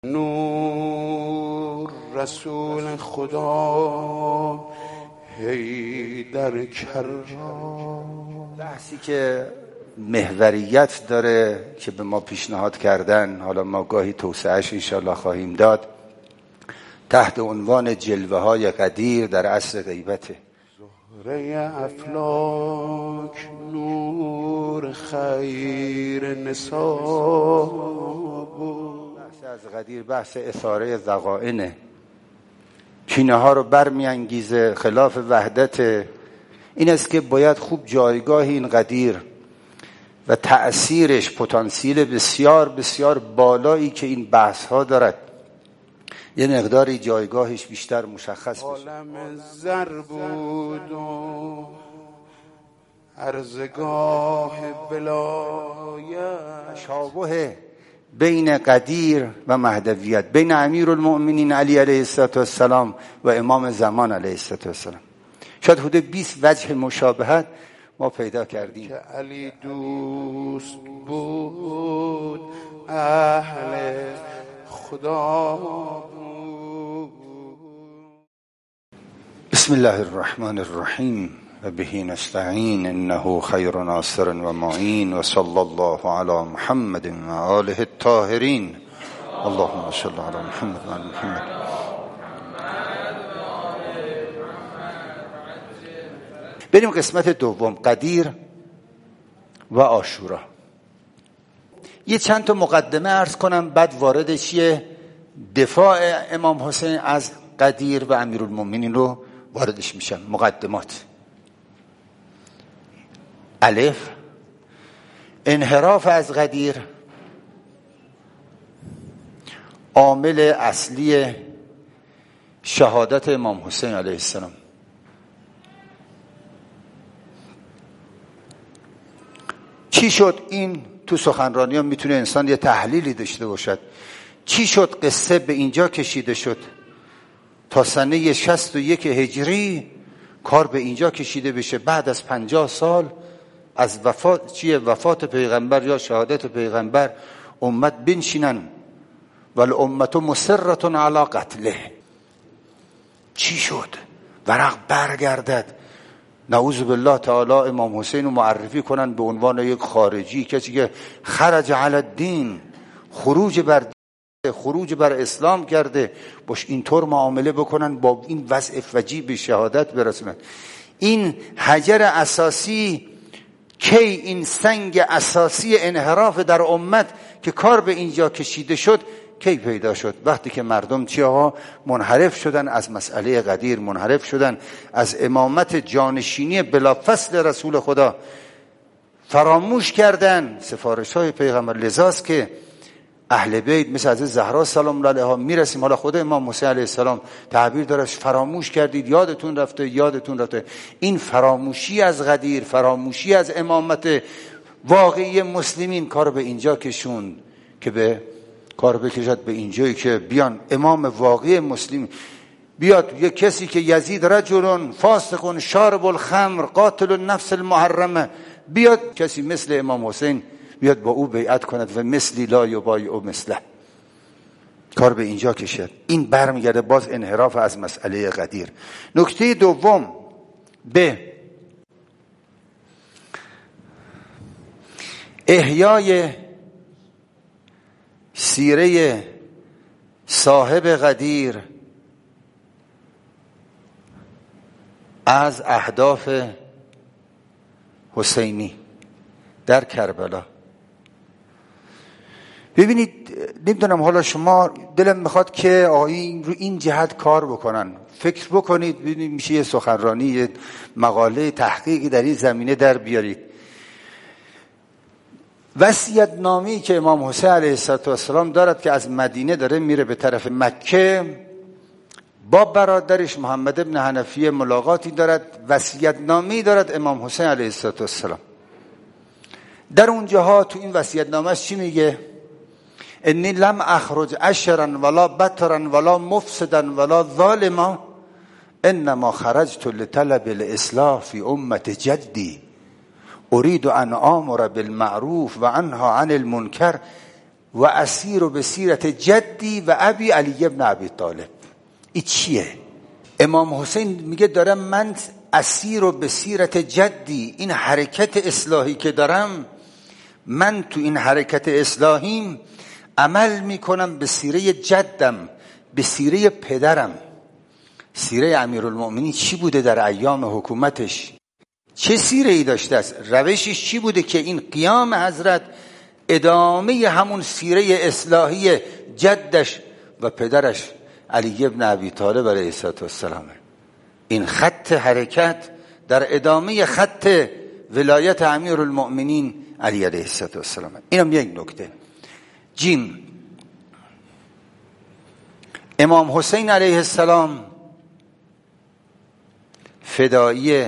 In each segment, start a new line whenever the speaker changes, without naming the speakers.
نور رسول خدا حیدر کرام.
بحثی که محوریت داره که به ما پیشنهاد کردن، حالا ما گاهی توسعهش انشاءالله خواهیم داد، تحت عنوان جلوه های قدیر در عصر غیبته.
زهره افلاک نور خیر نساب.
بحث از قدیر بحث اثاره ذقائنه، کینه ها رو برمیانگیزه، خلاف وحدت. این است که باید خوب جایگاه این قدیر و تأثیرش، پتانسیل بسیار بسیار بالایی که این بحث ها دارد، یه مقداری جایگاهش بیشتر مشخص بشه.
عالم زر بود و ارزگاه ولایت،
تشابه بین قدیر و مهدویت، بین امیرالمؤمنین علی علیه السلام و امام زمان علیه السلام. شاید حدود 20 وجه مشابهت ما پیدا کردیم.
که علی دوست بود اهل خدا بود.
بسم الله الرحمن الرحیم و به نستعین انه خیر ناصر و معین و صلی الله علی محمد و آله الطاهرین. اللهم صل علی محمد و آل محمد. بریم قسمت دوم، قدیر و عاشورا. یه چند تا مقدمه عرض کنم، بعد وارد چیه دفاع امام حسین از قدیر و امیرالمومنین رو واردش میشم. مقدمات. الف، انحراف از قدیر عامل اصلی شهادت امام حسین علیه السلام. چی شد؟ این تو سخنرانی ها میتونه انسان یه تحلیلی داشته باشد. چی شد قصه به اینجا کشیده شد تا سنه 61 هجری کار به اینجا کشیده بشه؟ بعد از 50 سال از وفات پیغمبر یا شهادت پیغمبر امت بنشینن والامت مصرة علی قتله. چی شد؟ ورق برگردد، نعوذ بالله تعالی امام حسین رو معرفی کنن به عنوان یک خارجی، کسی که خرج علی الدین، خروج بر اسلام کرده، باش اینطور معامله بکنن، با این وضع فجیع به شهادت برسونن. این حجر اساسی کی، این سنگ اساسی انحراف در امت که کار به اینجا کشیده شد کی پیدا شد؟ وقتی که مردم منحرف شدن از مسئله قدیر، منحرف شدن از امامت جانشینی بلافصل رسول خدا، فراموش کردن سفارش های پیغمبر. لذاست که اهل بیت مثل حضرت زهرا سلام الله علیها میرسیم، حالا خود امام حسین علیه السلام تعبیر داره، فراموش کردید، یادتون رفته. این فراموشی از قدیر، فراموشی از امامت واقعی مسلمین کار به اینجا کشوند که به کار بکشد به اینجایی که بیان امام واقعی مسلم بیاد، یک کسی که یزید رجل فاسق شارب الخمر قاتل النفس المحرمه، بیاد کسی مثل امام حسین بیاد با او بیعت کند و مثلی لا یبایع مثله، کار به اینجا کشد. این برمیگرده باز انحراف از مسئله قدیر. نکته دوم، به احیای سیره صاحب قدیر از اهداف حسینی در کربلا. ببینید، نمیدونم حالا شما دلم میخواد که آیین رو این جهت کار بکنن، فکر بکنید، ببینید میشه یه سخنرانی، یه مقاله تحقیقی در این زمینه در بیارید. وصیت نامه‌ای که امام حسین علیه السلام دارد که از مدینه داره میره به طرف مکه، با برادرش محمد ابن حنفیه ملاقاتی دارد، وصیت نامه‌ای دارد امام حسین علیه السلام. در اونجاها تو این وصیت نامه‌اش چی میگه؟ انی لم اخرج اشرا ولا بطرا ولا مفسدا ولا ظالما انما خرجت لطلب الاصلاح فی امت جدی اريد ان امر بالمعروف و انها عن المنکر. و اسیر به سیرت جدی و ابی علی ابن ابی طالب. این چیه؟ امام حسین میگه دارم من اسیر به سیرت جدی، این حرکت اصلاحی که دارم، من تو این حرکت اصلاحیم عمل میکنم به سیره جدم، به سیره پدرم. سیره امیرالمؤمنین چی بوده در ایام حکومتش؟ چه سیره ای داشته است؟ روشش چی بوده که این قیام حضرت ادامه همون سیره اصلاحی جدش و پدرش علی ابن ابی طالب علیه السلام. این خط حرکت در ادامه خط ولایت امیرالمؤمنین علی علیه السلام. اینم یک نکته. جیم، امام حسین علیه السلام فدایی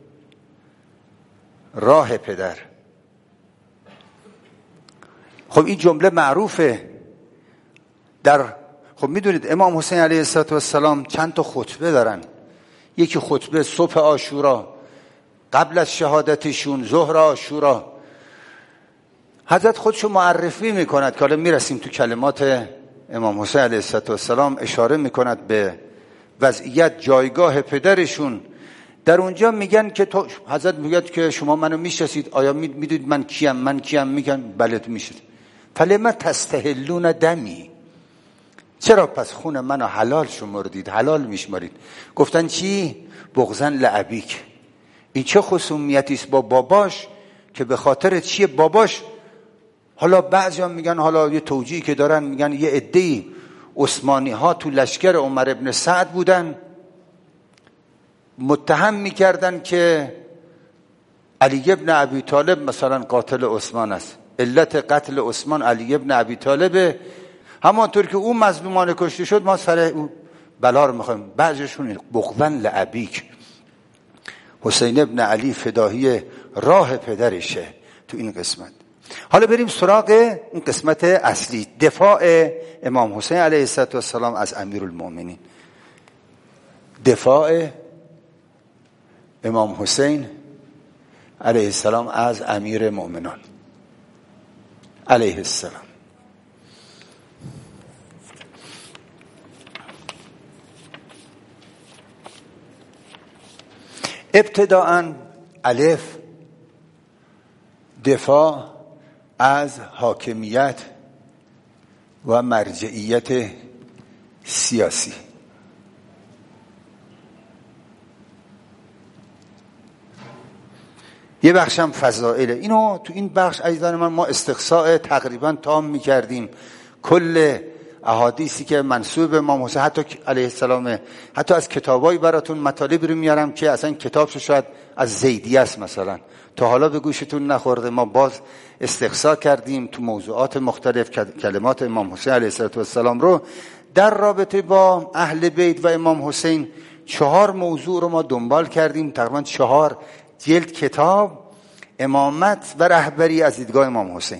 راه پدر. خب این جمله معروفه خب میدونید امام حسین علیه السلام چند تا خطبه دارن. یکی خطبه صبح عاشورا قبل از شهادتشون، ظهر عاشورا، حضرت خودشو معرفی میکند که حالا میرسیم تو کلمات امام حسین علیه السلام، اشاره میکند به وضعیت جایگاه پدرشون. در اونجا میگن که حضرت میگه که شما منو میشناسید، آیا میدونید من کیم؟ میگن بله تو میشناسید. فلما تستحلون دمی، چرا پس خون منو حلال شمردید، حلال میشمارید؟ گفتن چی؟ بغضن لابیک. این چه خصومیتی است با باباش که به خاطر چیه باباش؟ حالا بعضیا میگن، حالا یه توجیهی که دارن میگن یه عده‌ای عثمانی ها تو لشکر عمر ابن سعد بودن، متهم میکردن که علی ابن ابی طالب مثلا قاتل عثمان است، علت قتل عثمان علی ابن ابی طالبه، همانطور که اون مظلومان کشته شد ما سر اون بلا رو میخوایم. بعضیشون بغضن لابیک، حسین ابن علی فدایی راه پدرشه تو این قسمت. حالا بریم سراغ این قسمت اصلی، دفاع امام حسین علیه السلام از امیرالمؤمنین. دفاع امام حسین علیه السلام از امیر مؤمنان علیه السلام. ابتداءً الف، دفاع از حاکمیت و مرجعیت سیاسی. یه بخش هم فضائله. اینو تو این بخش عزیزان من ما استقصاء تقریبا تام میکردیم. کل احادیثی که منسوب به امام حسین حتی علیه السلام، حتی از کتابایی براتون مطالب رو میارم که اصلا کتابشو شاید از زیدی است مثلا، تا حالا به گوشتون نخورده. ما باز استقصا کردیم تو موضوعات مختلف کلمات امام حسین علیه السلام رو در رابطه با اهل بیت و امام حسین. 4 موضوع رو ما دنبال کردیم، تقریبا 4 جلد کتاب امامت و رهبری از دیدگاه امام حسین.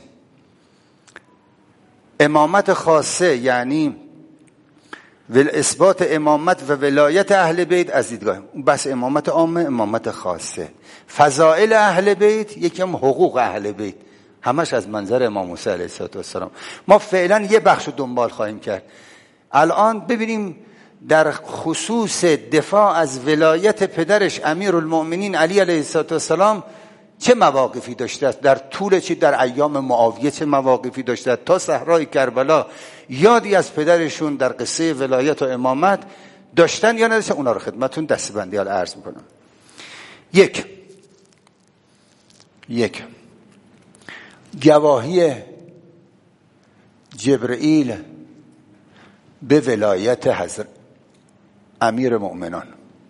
امامت خاصه یعنی اثبات امامت و ولایت اهل بیت از دیدگاه اون، بس امامت عامه، امامت خاصه. فضائل اهل بیت، یکم حقوق اهل بیت، همش از منظر امام حسین علیه السلام. ما فعلا یه بخش رو دنبال خواهیم کرد. الان ببینیم در خصوص دفاع از ولایت پدرش امیرالمؤمنین علی علیه السلام چه مواقفی داشته است، در طول چه در ایام معاویه چه مواقفی داشته است، تا صحرای کربلا یادی از پدرشون در قصه ولایت و امامت داشتن یا نداشتن، اونا رو خدمتون دسته‌بندی عرض میکنم. یک گواهی جبرئیل به ولایت حضرت امیر مؤمنان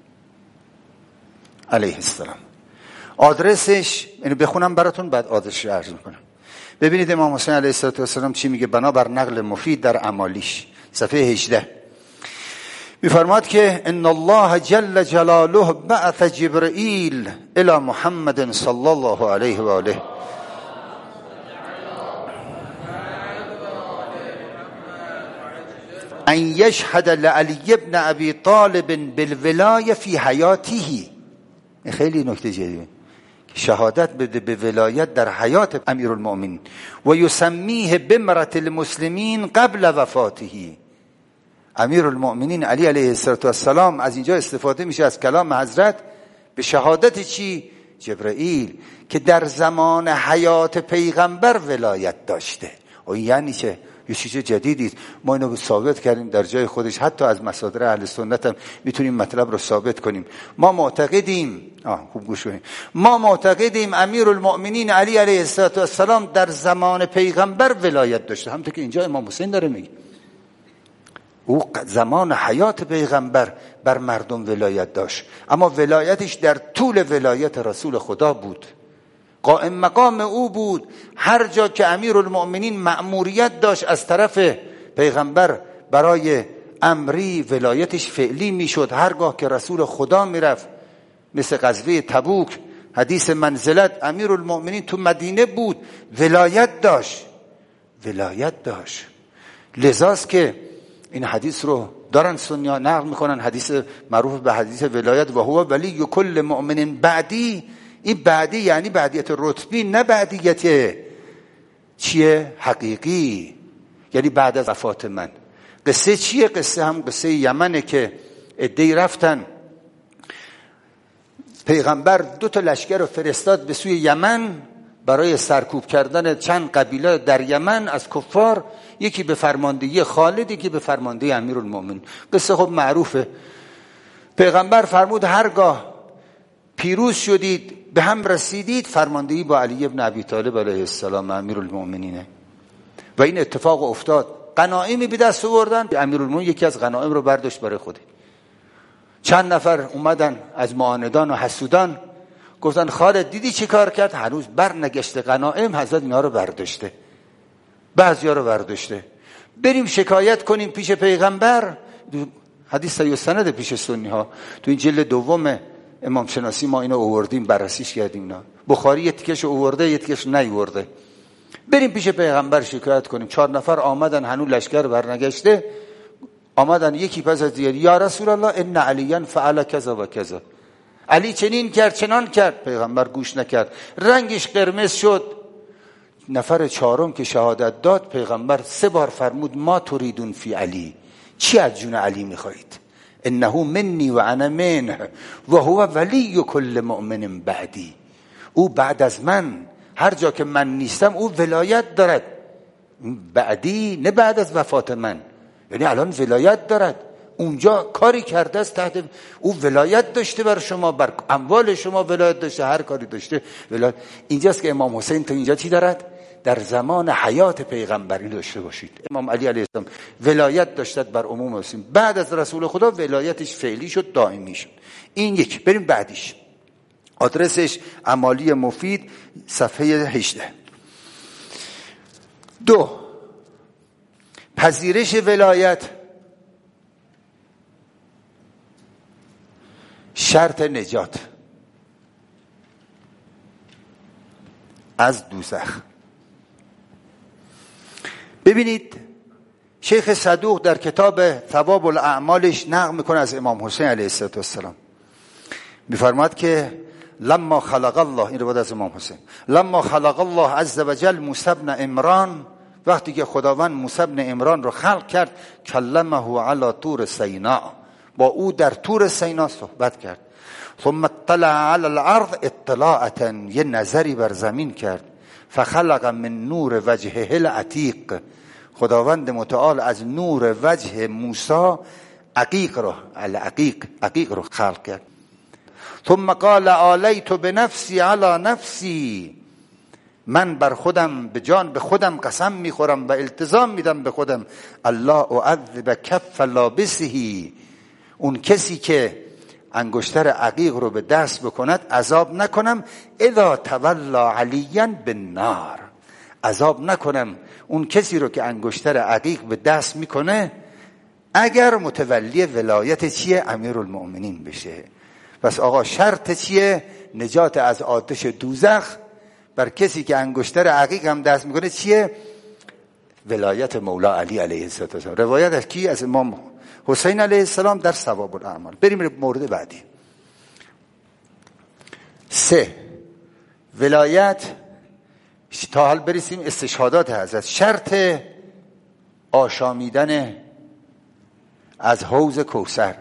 علیه السلام. آدرسش اینو بخونم براتون، بعد آدرسش عرض میکنم. ببینید امام حسین علیه السلام چی میگه بنابر نقل مفید در اعمالیش صفحه 18 میفرماد که ان الله جل جلاله بعث جبرئیل الی محمد صلی الله علیه و آله ان یشهد لعلی ابن ابی طالب بالولایه فی حیاته. خیلی نکته جدیه شهادت بده به ولایت در حیات امیرالمؤمنین و یسمیه بمرة المسلمین قبل وفاته. امیرالمؤمنین علی علیه السلام از اینجا استفاده میشه از کلام حضرت به شهادت چی؟ جبرائیل که در زمان حیات پیغمبر ولایت داشته. و یعنی چه؟ یه چیز جدیدی ما اینو ثابت کردیم در جای خودش، حتی از مصادر اهل سنت هم میتونیم مطلب رو ثابت کنیم. ما معتقدیم خوب گوش کنیم، ما معتقدیم امیرالمؤمنین علی علیه السلام در زمان پیغمبر ولایت داشته، همونطور که اینجا امام حسین داره میگه. او زمان حیات پیغمبر بر مردم ولایت داشت، اما ولایتش در طول ولایت رسول خدا بود، قائم مقام او بود. هر جا که امیرالمؤمنین مأموریت داشت از طرف پیغمبر برای امری، ولایتش فعلی میشد. هرگاه که رسول خدا میرفت، مثل غزوه تبوک، حدیث منزلت، امیرالمؤمنین تو مدینه بود، ولایت داشت. لذاست که این حدیث رو دارن سنی‌ها نقل میکنن، حدیث معروف به حدیث ولایت، و هو ولی کل مؤمن بعدی. این بعدی یعنی بعدیت رتبی، نه بعدیت چیه؟ حقیقی، یعنی بعد از وفات من. قصه چیه؟ قصه هم قصه یمنه که عده‌ای رفتن، پیغمبر 2 لشکر رو فرستاد به سوی یمن برای سرکوب کردن چند قبیله در یمن از کفار، یکی به فرماندهی خالد، یکی به فرماندهی امیرالمؤمنین. قصه خب معروفه. پیغمبر فرمود هرگاه پیروز شدید، به هم رسیدید، فرماندهی با علی ابن ابی طالب علیه السلام امیرالمؤمنینه. و این اتفاق افتاد. غنایمی به دست آوردن، امیرالمؤمنین یکی از غنایم رو برداشت برای خوده. چند نفر اومدن از معاندان و حسودان، گفتن خالد دیدی چی کار کرد؟ هنوز برنگشته غنایم، حضرت اینا رو برداشته، بعضیا رو برداشته، بریم شکایت کنیم پیش پیغمبر. حدیث صحیح سند پیش سنی ها، تو این جلد دوم امام شناسی ما اینو آوردیم، بررسیش کردیم. اینا بخاری یه تیکش آورده، یه تیکش نیورده. بریم پیش پیغمبر شکایت کنیم. 4 نفر آمدن، هنوز لشکر برنگشته، آمدن یکی پس از دیگری، یا رسول الله ان علیان فعل کذا و کذا، علی چنین کرد چنان کرد. پیغمبر گوش نکرد، رنگش قرمز شد. نفر 4م که شهادت داد، پیغمبر 3 بار فرمود ما تريدون فی علی، چی از جون علی میخواهید؟ انه منی و انا منه و هو ولی کل مؤمن بعدی. او بعد از من، هر جا که من نیستم او ولایت دارد. بعدی نه بعد از وفات من، یعنی الان ولایت دارد. اونجا کاری کرده است تحت او ولایت داشته، بر شما، بر اموال شما ولایت داشته، هر کاری داشته ولایت. اینجاست که امام حسین تا اینجا چی دارد؟ در زمان حیات پیغمبری داشته باشید. امام علی علیه السلام ولایت داشتد بر عموم مسلمین، بعد از رسول خدا ولایتش فعلی شد، دائمی شد. این یک. بریم بعدیش، آدرسش امالی مفید، صفحه 18. 2. پذیرش ولایت شرط نجات از دوزخ. ببینید شیخ صدوق در کتاب ثواب الاعمالش نقل میکنه از امام حسین علیه السلام، میفرماد که لما خلق الله، این روایت از امام حسین، لما خلق الله عز وجل موسی بن عمران، وقتی که خداوند موسی بن عمران رو خلق کرد، کلمه علی طور سینا، با او در طور سینا صحبت کرد. ثم اطلع علی الارض اطلاعتا، یه نظری بر زمین کرد. فخلق من نور وجهه العتیق، خداوند متعال از نور وجه موسی عقیق رو خلق کرد. ثم قال آلیت بنفسی علی نفسی، من بر خودم به جان به خودم قسم میخورم و التزام میدم به خودم، الله اعذب کف لابسه، اون کسی که انگشتر عقیق رو به دست بکند عذاب نکنم، اذا تولا علیا بالنار، عذاب نکنم اون کسی رو که انگشتر عقیق به دست میکنه اگر متولی ولایت چیه؟ امیرالمؤمنین بشه. پس آقا شرط چیه؟ نجات از آتش دوزخ بر کسی که انگشتر عقیق هم دست میکنه چیه؟ ولایت مولا علی علیه السلام. روایت از کی؟ از امام حسین علیه السلام در ثواب الاعمال. بریم مورد بعدی. 3. ولایت تا حال برسیم استشهادات حضرت. شرط آشامیدن از حوض کوثر،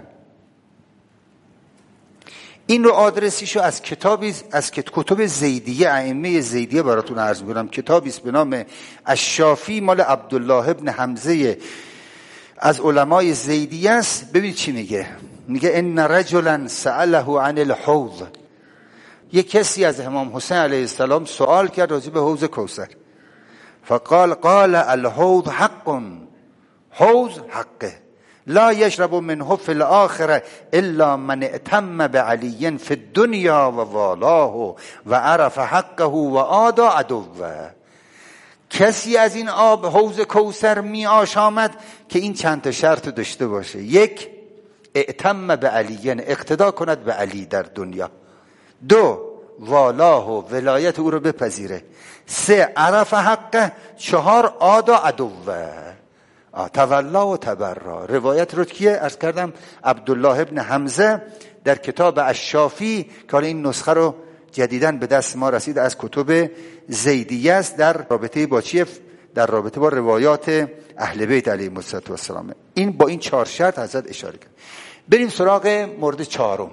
این رو آدرسیشو از کتابی از کتب زیدیه، ائمه زیدیه براتون عرض می‌کنم. کتابی است به نام الشافی مال عبدالله ابن حمزه از علمای زیدیه است. ببینید چی میگه. میگه ان رجلا سأله عن الحوض، یک کسی از امام حسین علیه السلام سوال کرد راجع به حوض کوثر. فقال قال الحوض حق، حوض حقه، لا یشرب منه فی الاخره الا من اتم بعلی فی الدنیا و والاه و عرف حقه و آدا عدوه. کسی از این آب حوض کوثر می آشامد که این چند تا شرط داشته باشه. یک، اتم بعلی، اقتدا کند به علی در دنیا. دو، والاه و ولایت او رو بپذیره. سه، عرف حقه. چهار، آدا عدوه، تولا و تبرا. روایت رو کیه عرض کردم؟ عبدالله ابن حمزه در کتاب الشافی که این نسخه رو جدیداً به دست ما رسید از کتب زیدیه است، در رابطه با چیه؟ در رابطه با روایات اهل بیت علیهم السلام. این با این 4 شرط حضرت اشاره کرد. بریم سراغ مورد چهارم.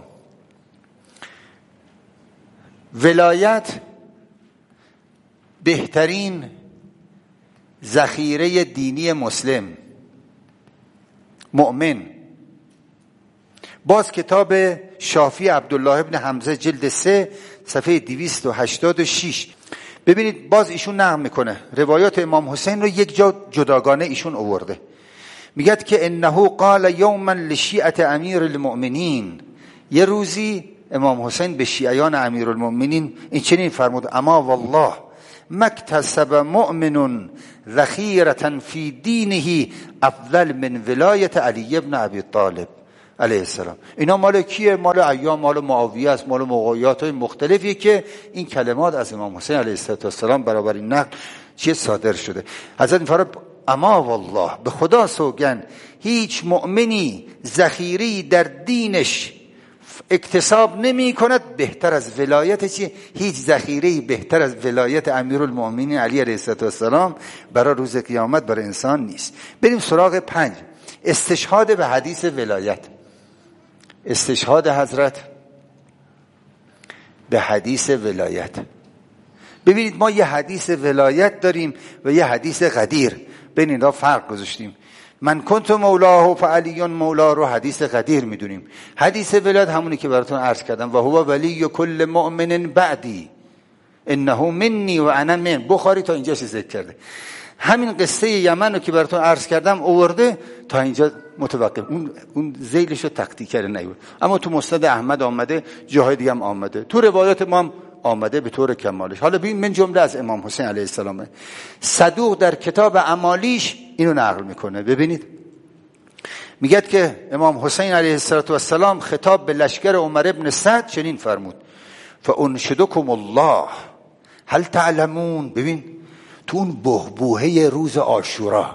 ولایت بهترین ذخیره دینی مسلم مؤمن. باز کتاب شافی عبدالله ابن حمزه جلد 3 صفحه 286. ببینید باز ایشون نقل میکنه روایات امام حسین رو یک جا جداگانه ایشون آورده. میگه که انه قال یوما لشیعه امیر المؤمنین، یه روزی امام حسین به شیعیان امیر المؤمنین این چنین فرمود: اما والله مکتسب مؤمن ذخیرة فی دینه افضل من ولایت علی ابن ابی طالب علیه السلام. اینا مال کیه؟ مال ایام، مال معاویه است، مال موقعیات مختلفی که این کلمات از امام حسین علیه السلام برابر این نقل چیه صادر شده. حضرت فرمود اما والله، به خدا سوگند، هیچ مؤمنی ذخیری در دینش اکتساب نمی کند بهتر از ولایت چی؟ هیچ ذخیره‌ای بهتر از ولایت امیرالمؤمنین علی علیه السلام برای روز قیامت برای انسان نیست. بریم سراغ 5. استشهاد به حدیث ولایت. استشهاد حضرت به حدیث ولایت. ببینید ما یه حدیث ولایت داریم و یه حدیث غدیر، بین اینا فرق گذاشتیم. من کنت مولاه فعلی مولا رو حدیث غدیر میدونیم. حدیث ولایت همونی که براتون عرض کردم: و هو ولی کل مؤمن بعدی انه منی و انا من. بخاری تا اینجاش ذکر کرده. همین قصه یمن رو که براتون عرض کردم آورده تا اینجا متوقف. اون ذیلش رو تقطیع کرده نیورد. اما تو مسند احمد آمده، جاهای دیگه هم آمده، تو روایات ما هم آمده به طور کمالش. حالا ببین من جمله از امام حسین علیه السلام صدوق در کتاب اعمالیش اینو نقل میکنه. ببینید میگه که امام حسین علیه السلام خطاب به لشکر عمر ابن سعد چنین فرمود: فانشدکم الله هل تعلمون. ببین تو اون بهبوهه روز عاشورا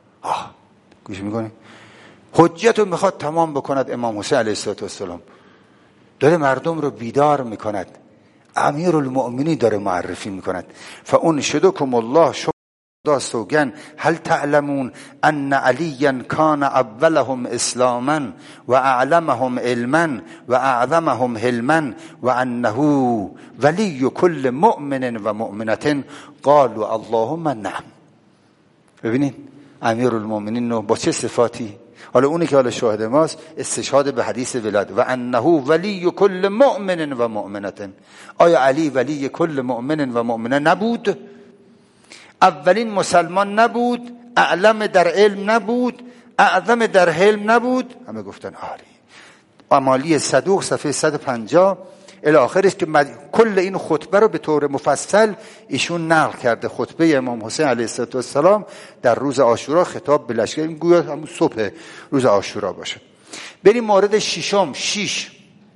گوش میکنی؟ حجت رو میخواد تمام بکند. امام حسین علیه السلام داره مردم رو بیدار میکند، امیر المؤمنین داره معرفی میکند. فانشدکم الله، شما سوگن، هل تعلمون ان علیا کان اولهم اسلاما و اعلمهم علما و اعظمهم حلما و انه ولی کل مؤمن و مؤمنه قالوا اللهم نعم. ببینید امیر المؤمنین با چه صفاتی؟ حالا اونی که حالا شاهد ماست استشهاد به حدیث ولایت: و انه ولی کل مؤمن و مؤمنه. آیا علی ولی کل مؤمن و مؤمنه نبود؟ اولین مسلمان نبود؟ اعلم در علم نبود؟ اعظم در حلم نبود؟ همه گفتن آره. اعمالی صدوق صفحه 150 الی آخرش که کل این خطبه رو به طور مفصل ایشون نقل کرده. خطبه امام حسین علیه السلام در روز عاشورا خطاب به لشکر، این گویا همون صبح روز عاشورا باشه. بریم مورد 6.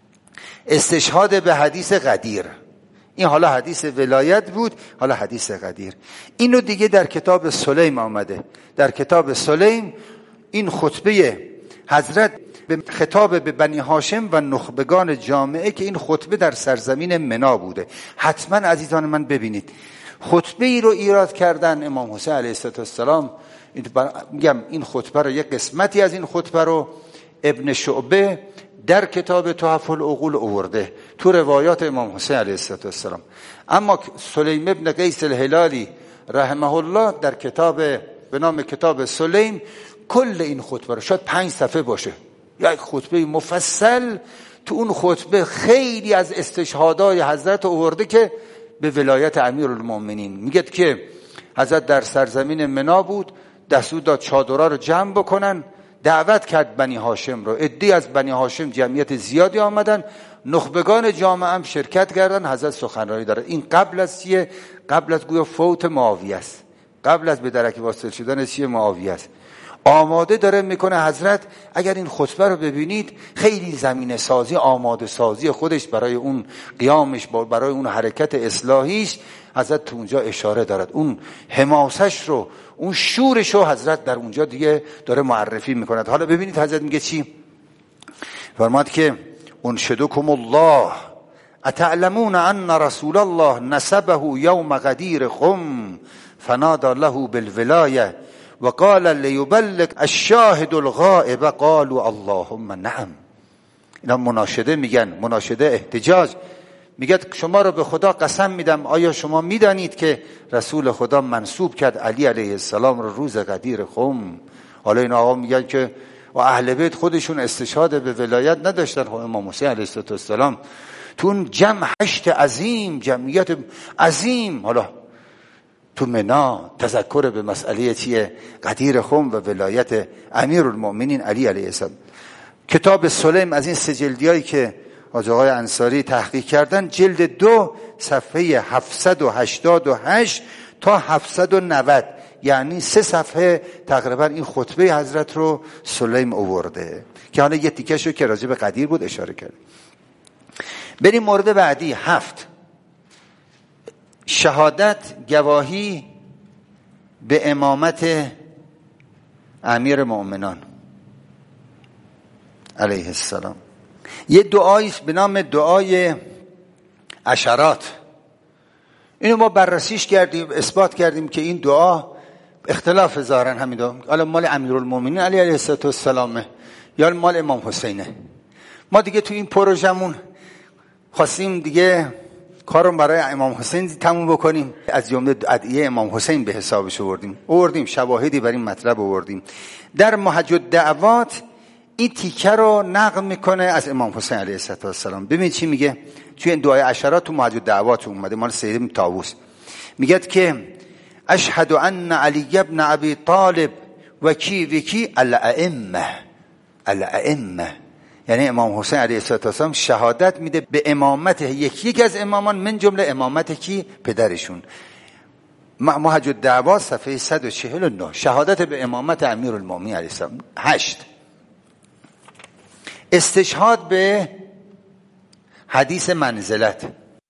استشهاد به حدیث غدیر. این حالا حدیث ولایت بود، حالا حدیث غدیر. اینو دیگه در کتاب سلیم آمده. در کتاب سلیم این خطبه حضرت به خطاب به بنی هاشم و نخبگان جامعه که این خطبه در سرزمین منا بوده. حتما عزیزان من ببینید خطبه ای رو ایراد کردن امام حسین علیه السلام. میگم این خطبه رو، یک قسمتی از این خطبه رو ابن شعبه در کتاب تحف العقول آورده تو روایات امام حسین علیه السلام. اما سلیم ابن قیس الهلالی رحمه الله در کتاب به نام کتاب سلیم کل این خطبه رو، شاید 5 صفحه باشه، یک خطبه مفصل، تو اون خطبه خیلی از استشهادهای حضرت آورده که به ولایت امیرالمومنین. میگه که حضرت در سرزمین منا بود، دستور داد چادرها رو جمع بکنن، دعوت کرد بنی هاشم رو، عده‌ای از بنی هاشم جمعیت زیادی آمدن، نخبگان جامعه هم شرکت کردن. حضرت سخنرانی داره. این قبل از چیه؟ قبل از گویا فوت معاویه است، قبل از به درک واصل شدن چیه معاویه است. آماده داره میکنه حضرت. اگر این خطبه رو ببینید خیلی زمینه سازی، آماده سازی خودش برای اون قیامش، برای اون حرکت اصلاحیش حضرت تو اونجا اشاره دارد. اون حماسش رو، اون شورش رو حضرت در اونجا دیگه داره معرفی میکند. حالا ببینید حضرت میگه چی؟ فرماد که انشدکم الله اتعلمون ان رسول الله نسبه یوم غدیر خم فنادى له بالولایه و قال لیبلغ الشاهد الغائب قالوا اللهم نعم. اینا مناشده میگن، مناشده احتجاج. میگه شما رو به خدا قسم میدم، آیا شما میدانید که رسول خدا منصوب کرد علی علیه السلام رو روز غدیر خم؟ حالا این آقا میگن که و اهل بیت خودشون استشهاد به ولایت نداشتن. امام حسین علیه السلام تو اون جمع 8 عظیم، جمعیت عظیم، حالا تو منا تذکر به مسئله چیه؟ غدیر خم و ولایت امیرالمومنین علی علیه السلام. کتاب سلیم از این 3 جلدیایی که حاج آقای انصاری تحقیق کردن، جلد 2 صفحه 788 تا 790، یعنی 3 صفحه تقریبا این خطبه حضرت رو سلیم آورده که حالا یه تیکش رو که راجع به غدیر بود اشاره کرد. بریم مورد بعدی. 7 شهادت، گواهی به امامت امیر مؤمنان علیه السلام. یه دعایی به نام دعای عشرات. اینو ما بررسیش کردیم، اثبات کردیم که این دعا اختلاف ظاهرا همین دعا حالا مال امیرالمومنین علی علیه السلام یا مال امام حسینه. ما دیگه تو این پروژمون خواستیم دیگه کارو برای امام حسین تموم بکنیم، از جمله ادعیه امام حسین به حسابش آوردیم، شواهدی بر این مطلب آوردیم. در محج الدعوات این تیکه رو نقل میکنه از امام حسین علیه السلام. ببینید چی میگه توی این دعای عشرات، تو محج الدعوات اومده، مال سید بن طاووس. میگه که اشهد ان علی ابن ابی طالب و کی الائمه، یعنی امام حسین علیه السلام شهادت میده به امامت یکی از امامان، من جمله امامت کی؟ پدرشون. محج الدعوات صفحه 149 شهادت به امامت امیرالمومنین علیه السلام. 8 استشهاد به حدیث منزلت.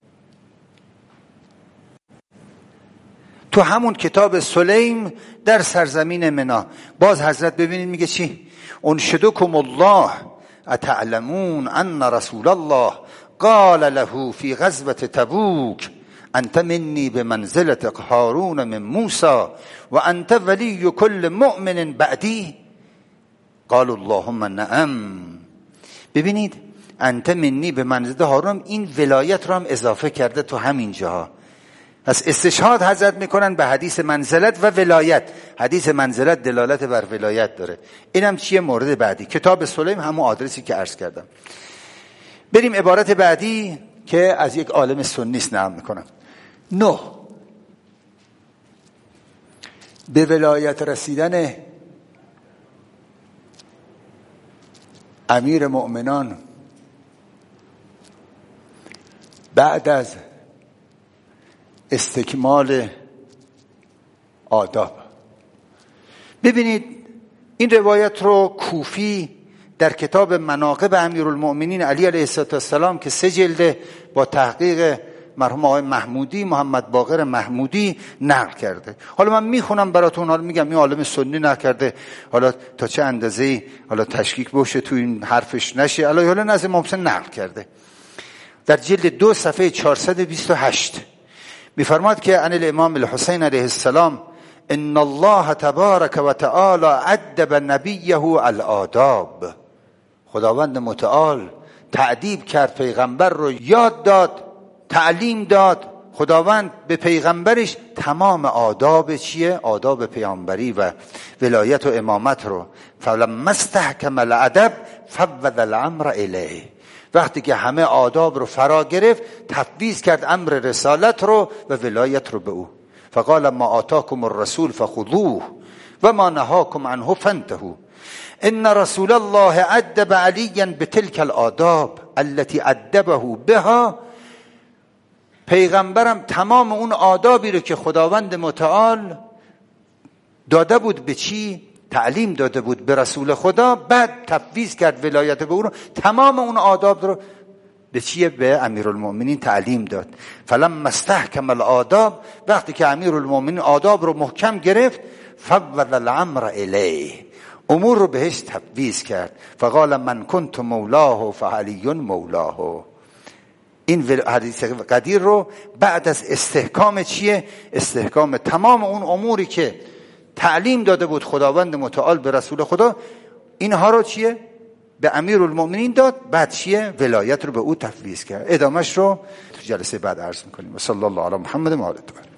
تو همون کتاب سلیم در سرزمین منا باز حضرت ببینید میگه چی؟ انشدکم الله اتعلمون ان رسول الله قال له فی غزوة تبوک انت منی بمنزلة هارون من موسی و انت ولی کل مؤمن بعدی قال اللهم نعم. ببینید انت منی به منزلت هارون، این ولایت رو هم اضافه کرده تو همین جاها. پس استشهاد حضرت میکنن به حدیث منزلت و ولایت. حدیث منزلت دلالت بر ولایت داره. اینم چیه؟ مورد بعدی کتاب سلیم، همون آدرسی که عرض کردم. بریم عبارت بعدی که از یک عالم سنی است نقل میکنم. 9 به ولایت رسیدن امیر مؤمنان بعد از استکمال آداب. ببینید این روایت رو کوفی در کتاب مناقب امیرالمؤمنین علی علیه السلام که 3 جلده با تحقیق مرحوم آقای محمودی، محمد باقر محمودی نقل کرده. حالا من میخونم براتون، حالا میگم این عالم سنی نقل کرده، حالا تا چه اندازه‌ای حالا تشکیک باشه تو این حرفش نشه، حالا نظر محسن نقل کرده. در جلد 2 صفحه 428 میفرماد که عن الامام الحسین علیه السلام ان الله تبارک و تعالی ادب نبیه الآداب. خداوند متعال تأدیب کرد، پیغمبر رو یاد داد، تعلیم داد. خداوند به پیغمبرش تمام آداب چیه؟ آداب پیامبری و ولایت و امامت رو. فلما استحکم الادب فوض الامر الیه. وقتی که همه آداب رو فرا گرفت، تفویض کرد امر رسالت رو و ولایت رو به او. فقال ما آتاکم الرسول فخذوه و ما نهاکم عنه فانتهوا. ان رسول الله ادب علیا بتلك الآداب التي ادبه بها. پیغمبرم تمام اون آدابی رو که خداوند متعال داده بود به چی؟ تعلیم داده بود به رسول خدا، بعد تفویض کرد ولایت به او رو، تمام اون آداب رو به چیه؟ به امیرالمؤمنین تعلیم داد. فلما استحکم الآداب، وقتی که امیرالمؤمنین آداب رو محکم گرفت، فوض الامر الیه، امور رو بهش تفویض کرد. فقال من کنت مولاه فعلی مولاه. این حدیث قدیر رو بعد از استحکام چیه؟ استحکام تمام اون اموری که تعلیم داده بود خداوند متعال به رسول خدا، اینها رو چیه؟ به امیرالمؤمنین داد، بعد چیه؟ ولایت رو به او تفویض کرد. ادامش رو تو جلسه بعد عرض میکنیم. و صلی الله علی محمد و آله.